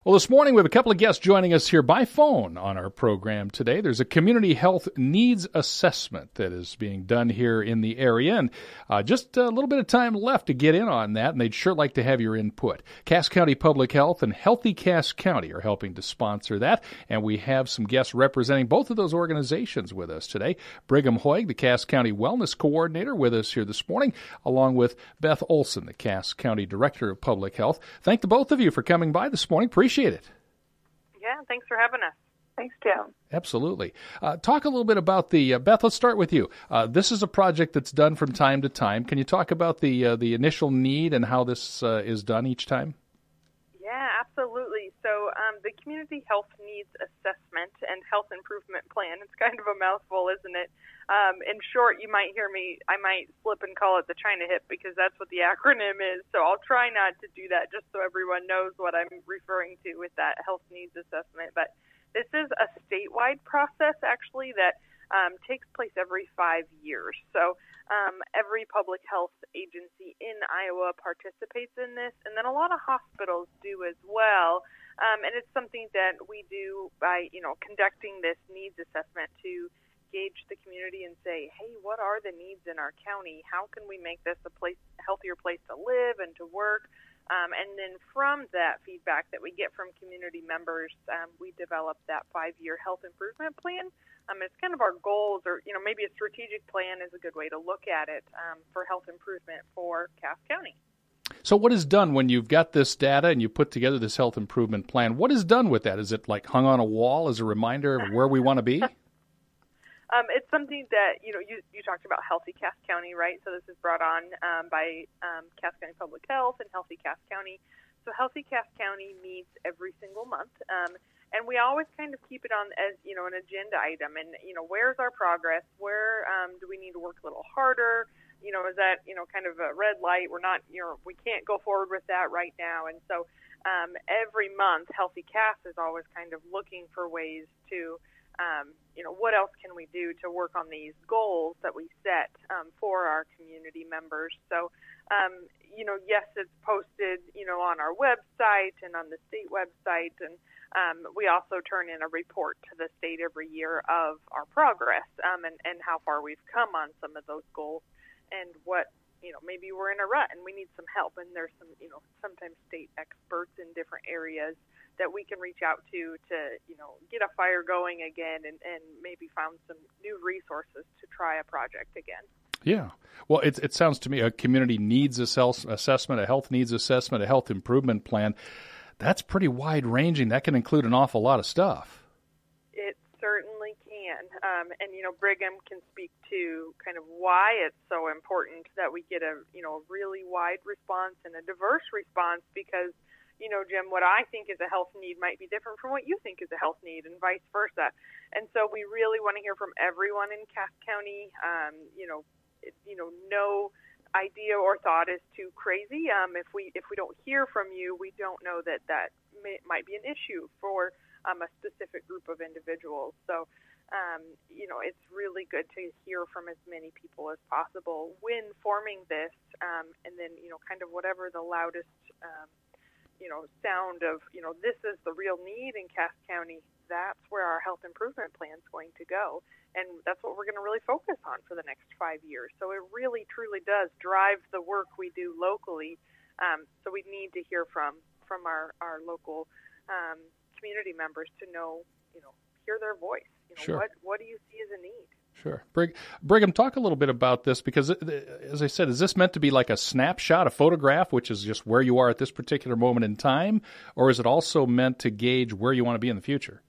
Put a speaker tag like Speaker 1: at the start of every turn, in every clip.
Speaker 1: Well, this morning we have a couple of guests joining us here by phone on our program today. There's a community health needs assessment that is being done here in the area, and just a little bit of time left to get in on that, and they'd sure like to have your input. Cass County Public Health and Healthy Cass County are helping to sponsor that, and we have some guests representing both of those organizations with us today. Brigham Hoig, the Cass County Wellness Coordinator, with us here this morning, along with Beth Olson, the Cass County Director of Public Health. Thank the both of you for coming by this morning. Appreciate it.
Speaker 2: Yeah, thanks for having us.
Speaker 3: Thanks, Jim.
Speaker 1: Absolutely. Talk a little bit about the, Beth, let's start with you. This is a project that's done from time to time. Can you talk about the initial need and how this is done each time?
Speaker 2: Yeah, absolutely. So the Community Health Needs Assessment and Health Improvement Plan, it's kind of a mouthful, isn't it? In short, I might slip and call it the China hip because that's what the acronym is. So I'll try not to do that just so everyone knows what I'm referring to with that health needs assessment. But this is a statewide process, actually, that takes place every 5 years. So every public health agency in Iowa participates in this, and then a lot of hospitals do as well. And it's something that we do by, conducting this needs assessment to gauge the community and say, hey, what are the needs in our county? How can we make this a healthier place to live and to work? And then from that feedback that we get from community members, we develop that 5-year health improvement plan. It's kind of our goals, or maybe a strategic plan is a good way to look at it for health improvement for Cass County.
Speaker 1: So what is done when you've got this data and you put together this health improvement plan? What is done with that? Is it like hung on a wall as a reminder of where we want to be?
Speaker 2: It's something that, you talked about Healthy Cass County, right? So this is brought on by Cass County Public Health and Healthy Cass County. So Healthy Cass County meets every single month. And we always kind of keep it on as, an agenda item. And, where's our progress? Where do we need to work a little harder? Is that, kind of a red light? We're not, we can't go forward with that right now. And so every month, Healthy Cass is always kind of looking for ways to, what else can we do to work on these goals that we set for our community members? So, yes, it's posted, on our website and on the state website. And we also turn in a report to the state every year of our progress and how far we've come on some of those goals and what, maybe we're in a rut and we need some help. And there's some, sometimes state experts in different areas that we can reach out to get a fire going again and maybe found some new resources to try a project again.
Speaker 1: Yeah. Well, it sounds to me a community needs assessment, a health needs assessment, a health improvement plan. That's pretty wide-ranging. That can include an awful lot of stuff.
Speaker 2: It certainly can. And, Brigham can speak to kind of why it's so important that we get a really wide response and a diverse response because, Jim, what I think is a health need might be different from what you think is a health need and vice versa. And so we really want to hear from everyone in Cass County. No idea or thought is too crazy. If we don't hear from you, we don't know that might be an issue for a specific group of individuals. So, it's really good to hear from as many people as possible when forming this, and then, kind of whatever the loudest, sound of, this is the real need in Cass County, that's where our health improvement plan is going to go. And that's what we're going to really focus on for the next 5 years. So it really, truly does drive the work we do locally. So we need to hear from our local community members to know, hear their voice.
Speaker 1: Sure.
Speaker 2: What do you see as a need?
Speaker 1: Sure. Brigham, talk a little bit about this because, as I said, is this meant to be like a snapshot, a photograph, which is just where you are at this particular moment in time, or is it also meant to gauge where you want to be in the future?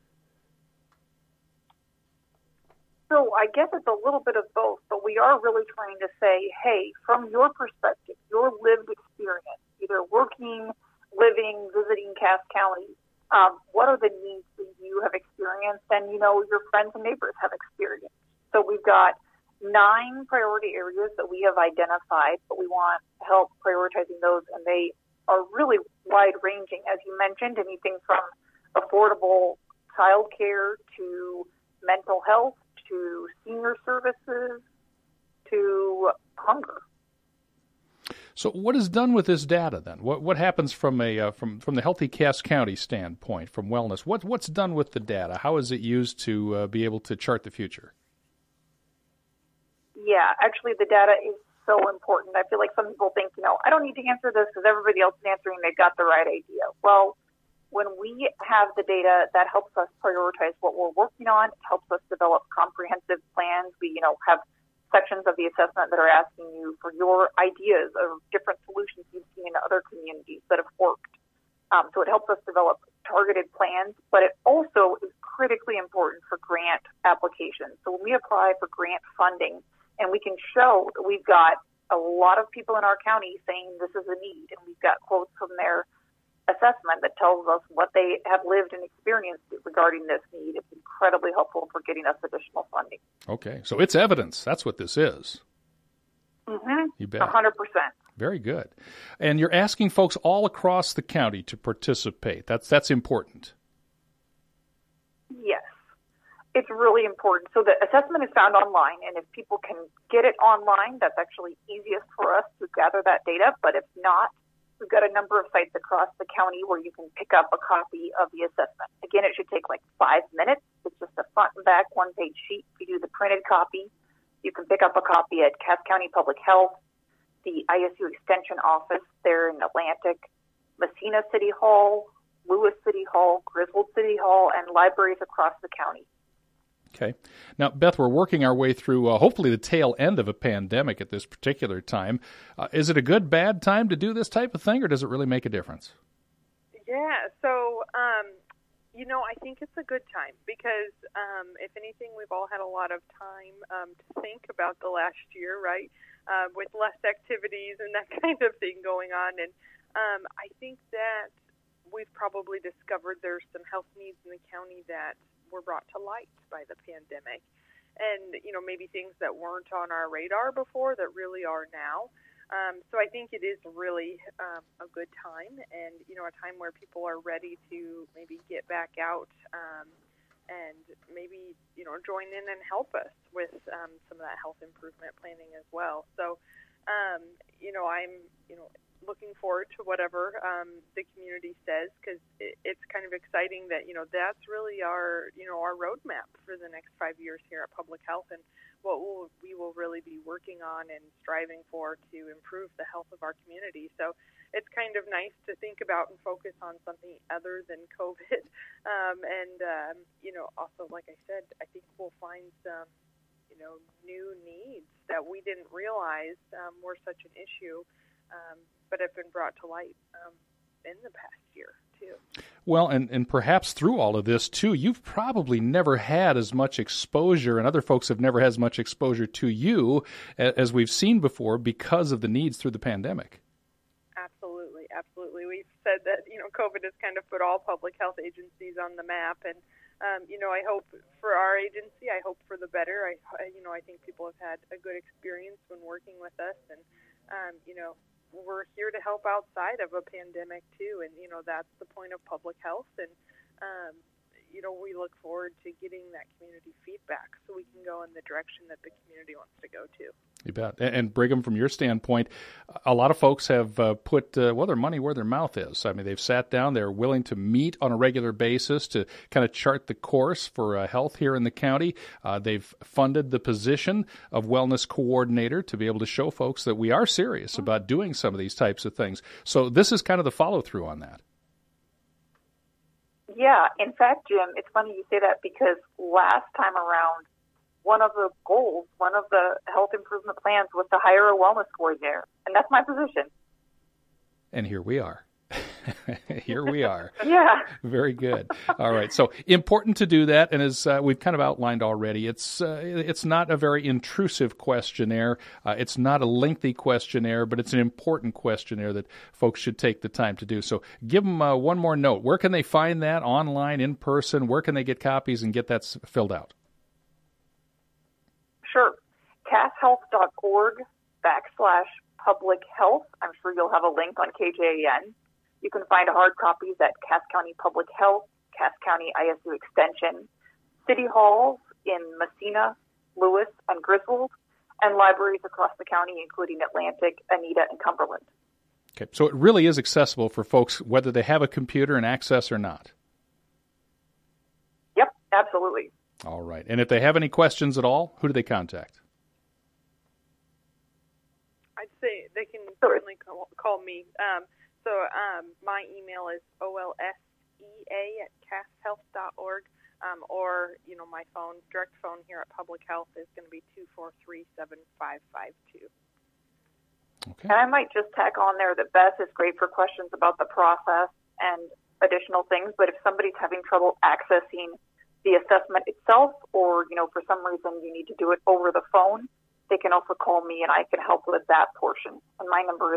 Speaker 3: So I guess it's a little bit of both, but we are really trying to say, hey, from your perspective, your lived experience, either working, living, visiting Cass County, what are the needs that you have experienced and, your friends and neighbors have experienced? So we've got 9 priority areas that we have identified, but we want help prioritizing those, and they are really wide-ranging. As you mentioned, anything from affordable childcare to mental health to senior services to hunger.
Speaker 1: So what is done with this data then? What happens from the Healthy Cass County standpoint, from wellness? What's done with the data? How is it used to be able to chart the future?
Speaker 3: Yeah, actually the data is so important. I feel like some people think, I don't need to answer this because everybody else is answering. They've got the right idea. Well, when we have the data, that helps us prioritize what we're working on. It helps us develop comprehensive plans. We, have sections of the assessment that are asking you for your ideas of different solutions you've seen in other communities that have worked. So it helps us develop targeted plans, but it also is critically important for grant applications. So when we apply for grant funding, and we can show that we've got a lot of people in our county saying this is a need, and we've got quotes from their assessment that tells us what they have lived and experienced regarding this need. It's incredibly helpful for getting us additional funding.
Speaker 1: Okay, so it's evidence. That's what this is.
Speaker 3: Mm-hmm.
Speaker 1: You bet.
Speaker 3: 100%.
Speaker 1: Very good. And you're asking folks all across the county to participate. That's important.
Speaker 3: Yes. It's really important. So the assessment is found online, and if people can get it online, that's actually easiest for us to gather that data. But if not, we've got a number of sites across the county where you can pick up a copy of the assessment. Again, it should take like 5 minutes. It's just a front and back one-page sheet. If you do the printed copy, you can pick up a copy at Cass County Public Health, the ISU Extension Office there in Atlantic, Messina City Hall, Lewis City Hall, Griswold City Hall, and libraries across the county.
Speaker 1: Okay. Now, Beth, we're working our way through hopefully the tail end of a pandemic at this particular time. Is it a good, bad time to do this type of thing, or does it really make a difference?
Speaker 2: Yeah, so, I think it's a good time because, if anything, we've all had a lot of time to think about the last year, right, with less activities and that kind of thing going on. And I think that we've probably discovered there's some health needs in the county that were brought to light by the pandemic, and maybe things that weren't on our radar before that really are now. So I think it is really a good time, and a time where people are ready to maybe get back out and maybe join in and help us with some of that health improvement planning as well. So I'm looking forward to whatever the community says, because it's kind of exciting that that's really our roadmap for the next 5 years here at Public Health, and what we will really be working on and striving for to improve the health of our community. So it's kind of nice to think about and focus on something other than COVID, and also, like I said, I think we'll find some new needs that we didn't realize were such an issue, but have been brought to light in the past year, too.
Speaker 1: Well, and perhaps through all of this, too, you've probably never had as much exposure, and other folks have never had as much exposure to you as we've seen before because of the needs through the pandemic.
Speaker 2: Absolutely, absolutely. We've said that, COVID has kind of put all public health agencies on the map, and I hope for our agency, I hope for the better. I think people have had a good experience when working with us, and we're here to help outside of a pandemic too, and that's the point of public health, and we look forward to getting that community feedback so we can go in the direction that the community wants to go to.
Speaker 1: You bet. And Brigham, from your standpoint, a lot of folks have put their money where their mouth is. I mean, they've sat down, they're willing to meet on a regular basis to kind of chart the course for health here in the county. They've funded the position of wellness coordinator to be able to show folks that we are serious about doing some of these types of things. So this is kind of the follow-through on that.
Speaker 3: Yeah, in fact, Jim, it's funny you say that because last time around, one of the goals, one of the health improvement plans was to hire a wellness coordinator, and that's my position.
Speaker 1: And here we are. Here we are.
Speaker 3: Yeah.
Speaker 1: Very good. All right. So important to do that. And as we've kind of outlined already, it's not a very intrusive questionnaire. It's not a lengthy questionnaire, but it's an important questionnaire that folks should take the time to do. So give them one more note. Where can they find that online, in person? Where can they get copies and get that filled out?
Speaker 3: Sure. CassHealth.org/public health. I'm sure you'll have a link on KJAN. You can find hard copies at Cass County Public Health, Cass County ISU Extension, City Halls in Messina, Lewis, and Griswold, and libraries across the county, including Atlantic, Anita, and Cumberland.
Speaker 1: Okay, so it really is accessible for folks whether they have a computer and access or not.
Speaker 3: Yep, absolutely.
Speaker 1: All right. And if they have any questions at all, who do they contact?
Speaker 2: I'd say they can certainly call me. My email is olsea@casshealth.org, or my direct phone here at Public Health is going to be 243-7552.
Speaker 1: Okay.
Speaker 3: And I might just tack on there that Beth is great for questions about the process and additional things, but if somebody's having trouble accessing the assessment itself, or, for some reason you need to do it over the phone, they can also call me and I can help with that portion. And my number is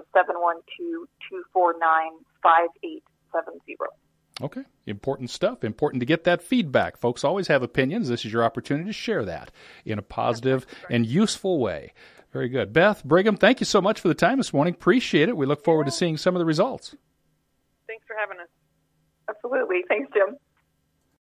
Speaker 3: 712-249-5870.
Speaker 1: Okay. Important stuff. Important to get that feedback. Folks always have opinions. This is your opportunity to share that in a positive and useful way. Very good. Beth Brigham, thank you so much for the time this morning. Appreciate it. We look forward to seeing some of the results.
Speaker 2: Thanks for having us.
Speaker 3: Absolutely. Thanks, Jim.